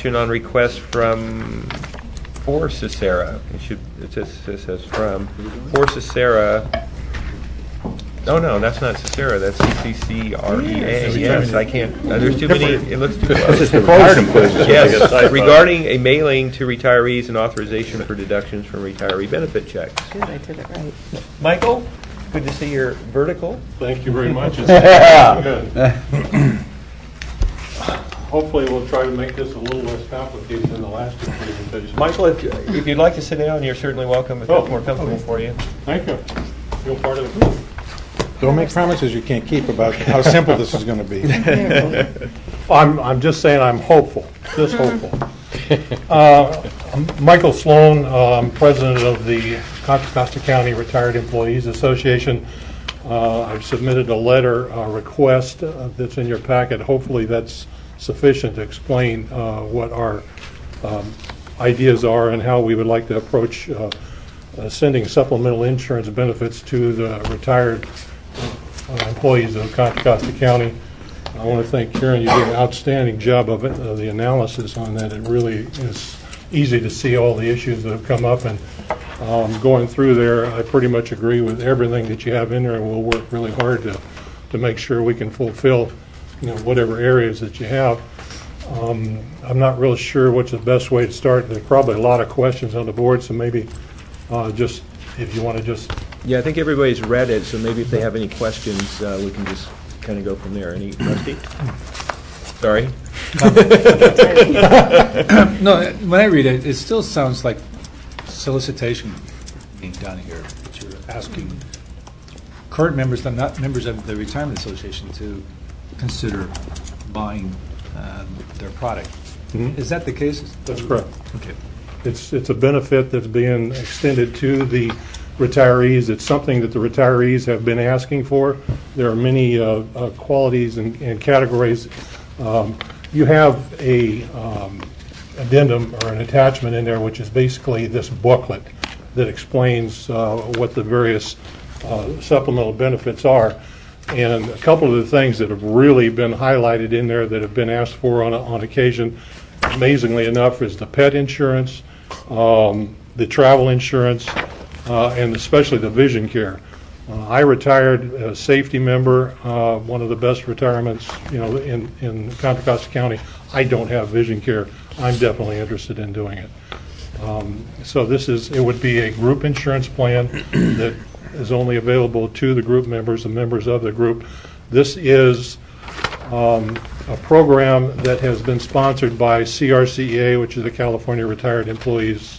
action on request for Cicera. It says from for Cicera. Oh no, that's not Cicera. That's CCCREA. Yes, I can't. There's too many. It looks too close. Yes, regarding a mailing to retirees and authorization for deductions from retiree benefit checks. Good, I did it right. Michael, good to see your vertical. Thank you very much. Hopefully we'll try to make this a little less complicated than the last two presentations. Michael, if you'd like to sit down, you're certainly welcome if that's more comfortable for you. Thank you. Feel part of it. Don't make promises you can't keep about how simple this is going to be. I'm just saying I'm hopeful, just hopeful. I'm Michael Sloan, I'm president of the Contra Costa County Retired Employees Association. I've submitted a letter request that's in your packet. Hopefully that's sufficient to explain what our ideas are and how we would like to approach sending supplemental insurance benefits to the retired employees of Contra Costa County. I want to thank Karen. You did an outstanding job of it, the analysis on that. It really is easy to see all the issues that have come up, and going through there, I pretty much agree with everything that you have in there, and we'll work really hard to make sure we can fulfill whatever areas that you have. I'm not really sure what's the best way to start. There's probably a lot of questions on the board, so maybe just if you want to just... Yeah, I think everybody's read it, so maybe if they have any questions, we can just kind of go from there. Any, Rusty? Sorry? No, when I read it, it still sounds like solicitation being done here. That you're asking current members, but not members of the Retirement Association, to consider buying their product. Mm-hmm. Is that the case? That's correct. Okay. It's a benefit that's being extended to the retirees. It's something that the retirees have been asking for. There are many qualities and categories. You have a addendum or an attachment in there, which is basically this booklet that explains what the various supplemental benefits are. And a couple of the things that have really been highlighted in there that have been asked for on occasion, amazingly enough, is the pet insurance, the travel insurance, and especially the vision care. I retired as a safety member, one of the best retirements, in Contra Costa County. I don't have vision care. I'm definitely interested in doing it. So it would be a group insurance plan that is only available to the group members, the members of the group. This is a program that has been sponsored by CRCEA, which is the California Retired Employees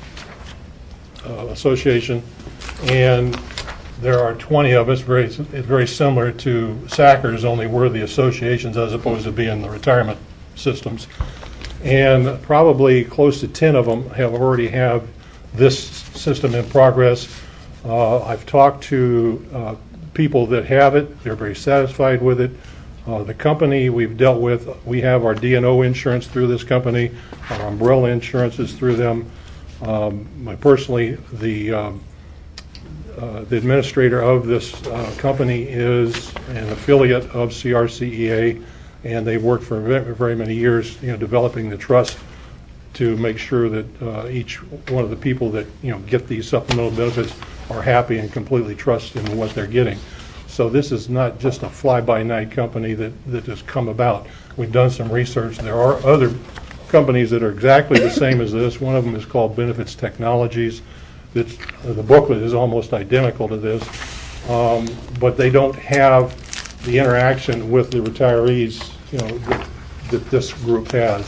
Association, and there are 20 of us. It's very similar to SACRS, only we're the associations as opposed to being the retirement systems. And probably close to 10 of them already have this system in progress. I've talked to people that have it. They're very satisfied with it. The company we've dealt with, we have our D&O insurance through this company. Our umbrella insurance is through them. Personally, the administrator of this company is an affiliate of CRCEA, and they've worked for very, very many years, developing the trust to make sure that each one of the people that get these supplemental benefits are happy and completely trust in what they're getting. So this is not just a fly-by-night company that has come about. We've done some research. There are other companies that are exactly the same as this. One of them is called Benefits Technologies. The booklet is almost identical to this, but they don't have the interaction with the retirees that this group has.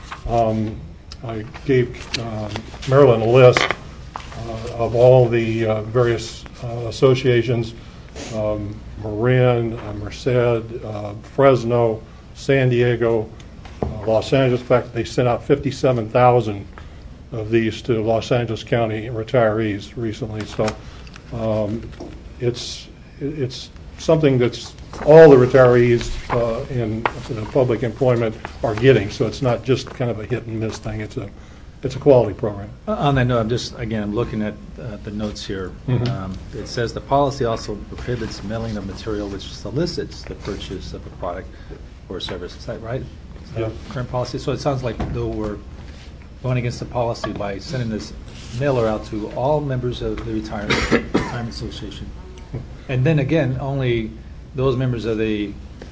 I gave Marilyn a list of all the various associations, Marin, Merced, Fresno, San Diego, Los Angeles. In fact, they sent out 57,000 of these to Los Angeles County retirees recently. So it's something that's all the retirees in public employment are getting. So it's not just kind of a hit and miss thing. It's a quality program. On that note, I'm looking at the notes here. Mm-hmm. It says the policy also prohibits mailing of material which solicits the purchase of a product or service. Is that right? Yeah. current policy? So it sounds like though we're going against the policy by sending this mailer out to all members of the retirement association. And then again, only those members of the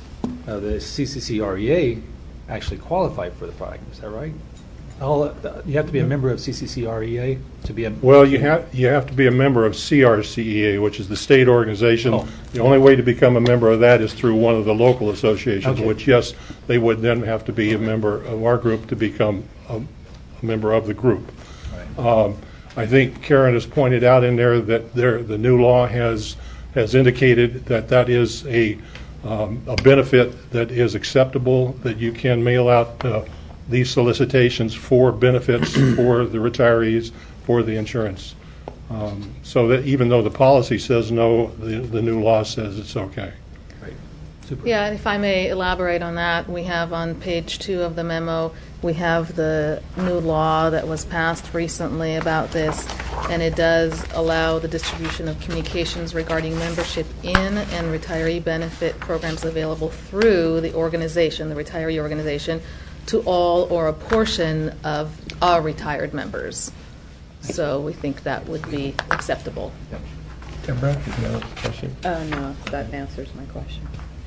CCCREA actually qualify for the product. Is that right? You have to be a member of CCCREA to be a... Well, you have to be a member of CRCEA, which is the state organization. Oh. The only way to become a member of that is through one of the local associations, Okay. which, yes, they would then have to be a member of our group to become a member of the group. Right. I think Karen has pointed out in there that the new law has indicated that that is a benefit that is acceptable, that you can mail out these solicitations for benefits for the retirees, for the insurance. So that even though the policy says no, the new law says it's okay. Right. Super. Yeah, and if I may elaborate on that, we have on page 2 of the memo, we have the new law that was passed recently about this, and it does allow the distribution of communications regarding membership in and retiree benefit programs available through the organization, the retiree organization, to all or a portion of our retired members. So we think that would be acceptable. Deborah, did you have a question? No, that answers my question.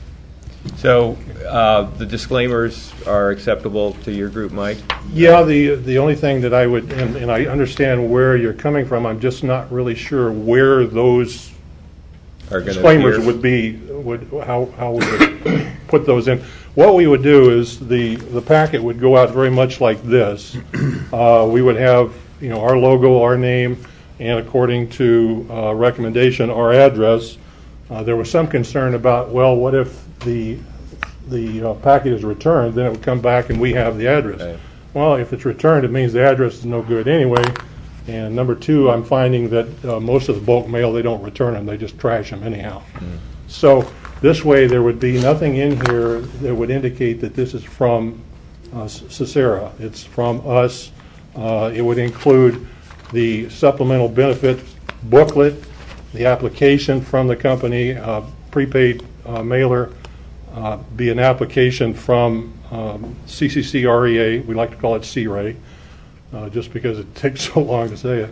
So the disclaimers are acceptable to your group, Mike? Yeah, the only thing that I would, and I understand where you're coming from, I'm just not really sure where those Are gonna disclaimers appear? would be, how we would put those in. What we would do is the packet would go out very much like this. We would have, our logo, our name, and according to recommendation, our address. There was some concern about, well, what if the packet is returned, then it would come back and we have the address. Right. Well, if it's returned, it means the address is no good anyway. And number 2, I'm finding that most of the bulk mail, they don't return them, they just trash them anyhow. So this way, there would be nothing in here that would indicate that this is from Cicera. It's from us. It would include the supplemental benefit booklet, the application from the company, prepaid mailer, be an application from CCCREA. We like to call it CRA, just because it takes so long to say it.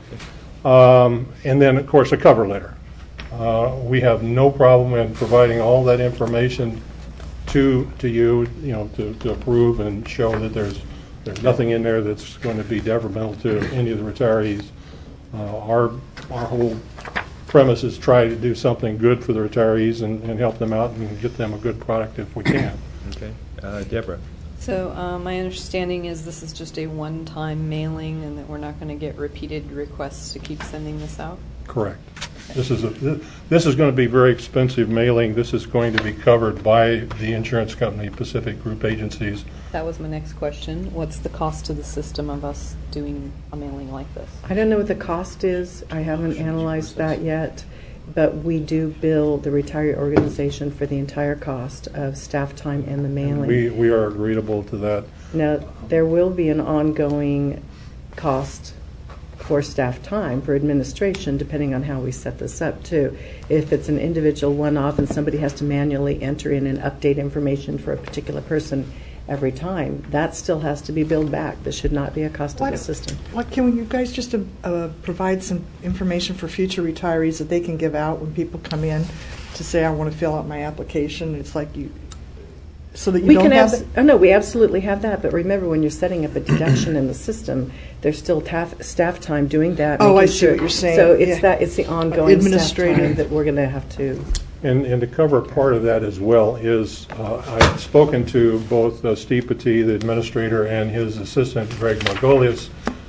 And then, of course, a cover letter. We have no problem in providing all that information to you, to approve and show that there's nothing in there that's going to be detrimental to any of the retirees. Our whole premise is try to do something good for the retirees and help them out and get them a good product if we can. Okay. Deborah? So my understanding is this is just a one-time mailing and that we're not going to get repeated requests to keep sending this out? Correct. This is going to be very expensive mailing. This is going to be covered by the insurance company, Pacific Group Agencies. That was my next question. What's the cost to the system of us doing a mailing like this? I don't know what the cost is. I haven't analyzed that yet, but we do bill the retiree organization for the entire cost of staff time and the mailing. We are agreeable to that. Now, there will be an ongoing cost for staff time, for administration, depending on how we set this up, too. If it's an individual one-off and somebody has to manually enter in and update information for a particular person every time, that still has to be billed back. This should not be a cost of the system. What can you guys just provide some information for future retirees that they can give out when people come in to say, I want to fill out my application? It's like so that you We don't can have... no, we absolutely have that. But remember, when you're setting up a deduction in the system, there's still staff time doing that. Oh, I making see what you're saying. So it's Yeah. it's the ongoing Administrative. staff time that we're going to have to. And to cover part of that as well is I've spoken to both Steve Petit, the administrator, and his assistant, Greg Margolius.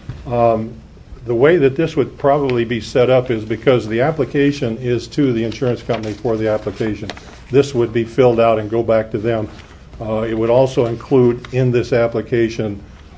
The way that this would probably be set up is because the application is to the insurance company for the application. This would be filled out and go back to them. It would also include in this application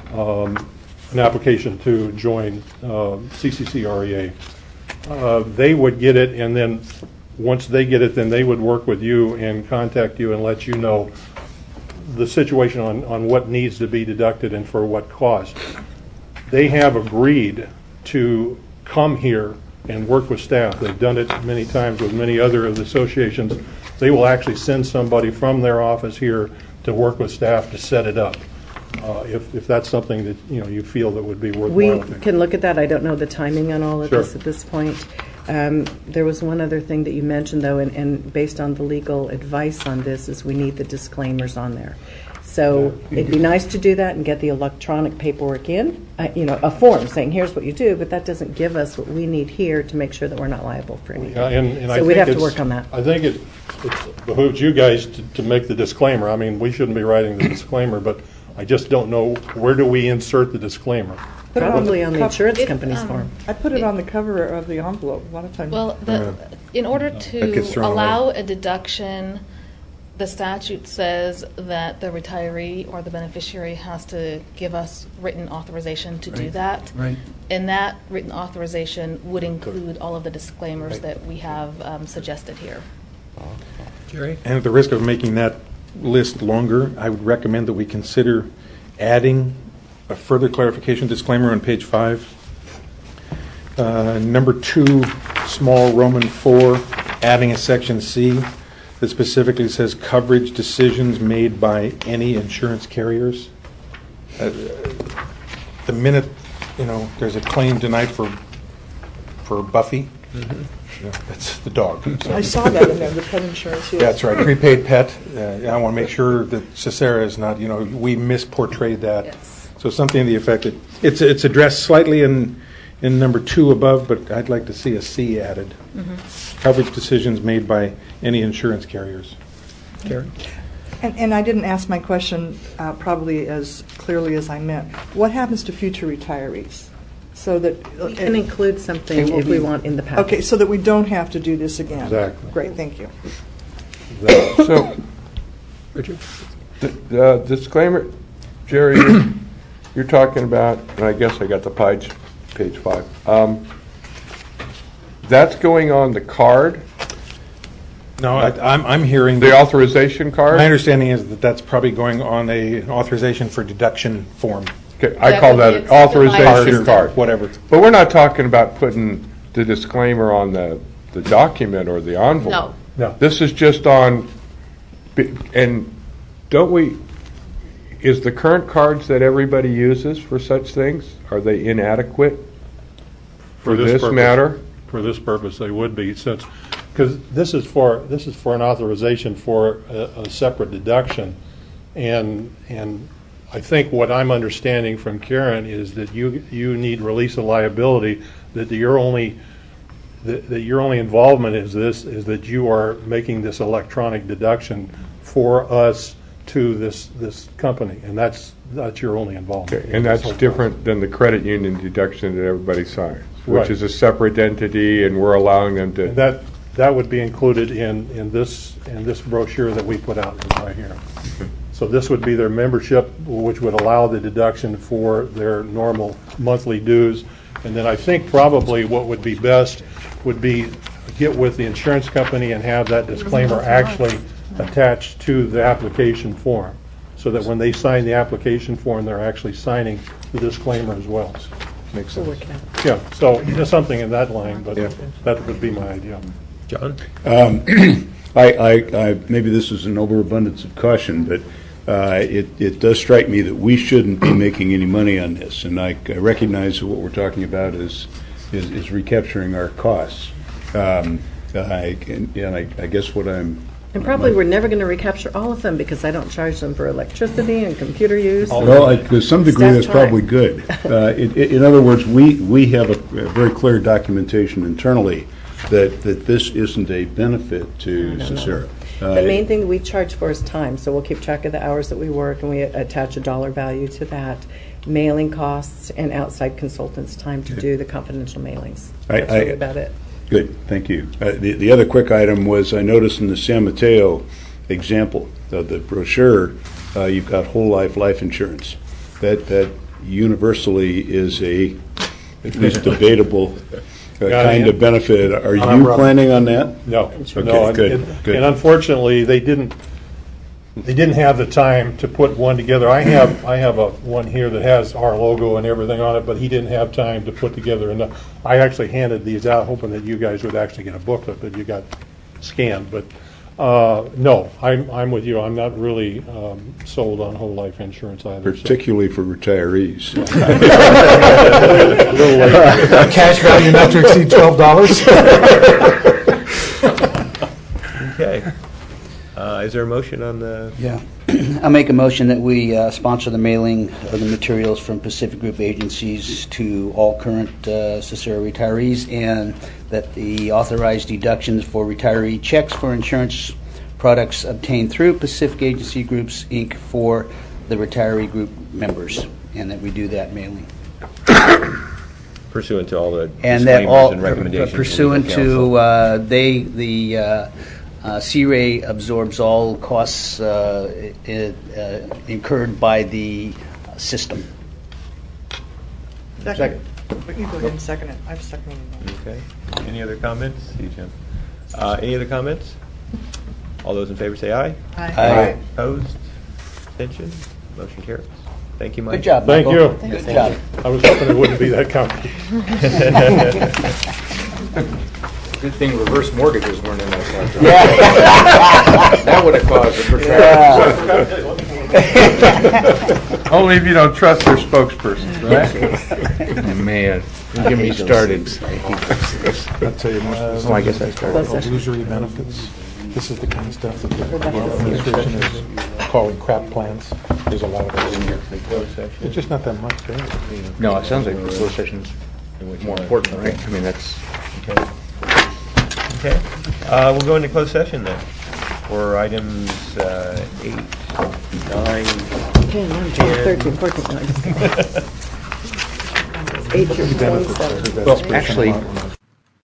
an application to join CCCREA. They would get it, and then once they get it, then they would work with you and contact you and let you know the situation on what needs to be deducted and for what cost. They have agreed to come here and work with staff. They've done it many times with many other of the associations. They will actually send somebody from their office here to work with staff to set it up, if that's something that, you feel that would be We worthwhile. can look at that. I don't know the timing on all of Sure. this at this point. There was one other thing that you mentioned, though, and based on the legal advice on this, is we need the disclaimers on there. So it'd be nice to do that and get the electronic paperwork in, a form saying, here's what you do, but that doesn't give us what we need here to make sure that we're not liable for anything. Yeah, and I So we'd think have to it's- work on that. I think it behooves you guys to make the disclaimer. I mean, we shouldn't be writing the disclaimer, but I just don't know, where do we insert the disclaimer? Put it on Probably on the insurance It, company's form. I put it on the cover of the envelope a lot of times. Well, in order That to gets thrown allow a deduction, the statute says that the retiree or the beneficiary has to give us written authorization to do that. Right. And that written authorization would include all of the disclaimers that we have suggested here. Jerry? And at the risk of making that list longer, I would recommend that we consider adding a further clarification disclaimer on page 5. Number 2, small Roman 4, adding a section C that specifically says coverage decisions made by any insurance carriers. The minute, there's a claim tonight for Buffy, that's the dog. I saw that in there, the pet insurance. Yes. That's right, prepaid pet. I want to make sure that Cicera is not, we misportrayed that. Yes. So something to the effect that, it's addressed slightly in number 2 above, but I'd like to see a C added. Coverage decisions made by any insurance carriers. Karen? And I didn't ask my question probably as clearly as I meant. What happens to future retirees? So that We can include something if we want in the package. Okay, so that we don't have to do this again. Exactly. Great, thank you. So, Richard? the disclaimer, Jerry, you're talking about, and I guess I got the page 5. That's going on the card, No, I'm hearing, the authorization card? my understanding is that that's probably going on an authorization for deduction form. Okay, I That call would that be an accepted by authorization the card. Whatever. But we're not talking about putting the disclaimer on the document or the envelope. No. No. This is just on, and don't we, is the current cards that everybody uses for such things, are they inadequate for this purpose. matter? For this purpose, they would be, since, because this is for an authorization for a separate deduction, and I think what I'm understanding from Karen is that you need release of liability, that your only involvement is that you are making this electronic deduction for us to this company, and that's your only involvement. Okay, and that's different than the credit union deduction that everybody signs, which Right. is a separate entity, and we're allowing them to. And that would be included in this brochure that we put out right here. So this would be their membership, which would allow the deduction for their normal monthly dues. And then I think probably what would be best would be get with the insurance company and have that disclaimer actually attached to the application form, so that when they sign the application form, they're actually signing the disclaimer as well. Makes We'll sense. work it out. Yeah, so just something in that line, but Yeah. that would be my idea. John? I maybe this is an overabundance of caution, but it does strike me that we shouldn't be making any money on this, and I recognize that what we're talking about is recapturing our costs. I guess what I'm. And probably we're never going to recapture all of them because I don't charge them for electricity and computer use. Well, to some degree, Staff that's time. probably good. In other words, we have a very clear documentation internally that this isn't a benefit to Cicera. The main thing that we charge for is time, so we'll keep track of the hours that we work, and we attach a dollar value to that. Mailing costs and outside consultants' time to do the confidential mailings. That's really about it. Good, thank you. The other quick item was I noticed in the San Mateo example of the brochure, you've got whole life insurance. That universally is at least debatable kind of benefit. Are you planning on that? No. Okay, No, good. And unfortunately, they didn't have the time to put one together. I have a one here that has our logo and everything on it, but he didn't have time to put together enough. I actually handed these out hoping that you guys would actually get a booklet, but you got scanned. But No, I'm with you. I'm not really sold on whole life insurance either. so- Particularly for retirees. Cash value not to exceed $12. Okay. Is there a motion on the, Yeah. I make a motion that we sponsor the mailing of the materials from Pacific Group agencies to all current Cicero retirees, and that the authorized deductions for retiree checks for insurance products obtained through Pacific Agency Groups, Inc. for the retiree group members, and that we do that mailing. pursuant to all the And that disclaimers all and recommendations of pursuant legal to, counsel? C-Ray absorbs all costs incurred by the system. Second. But you go ahead and second it. I've seconded it. Okay. Any other comments? See you, Jim. Any other comments? All those in favor say aye. Aye. Opposed? Abstention? Motion carries. Thank you, Mike. Good job, Thank Michael. you. Good job. I was hoping it wouldn't be that complicated. Good thing reverse mortgages weren't in that contract. Yeah. That would have caused a protracted. Only if you don't trust their spokespersons, right? Man, don't get me started. I'll tell you, Oh, I guess I started. illusory benefits. This is the kind of stuff that the administration is calling crap plans. There's a lot of those in here. It's just not that much, right? No, it sounds like the closed session's more important, right? I mean, that's... Okay. We'll go into closed session then for items 8, 9, 10, 11, 12, 13, 14, 8 through 27. Well, actually,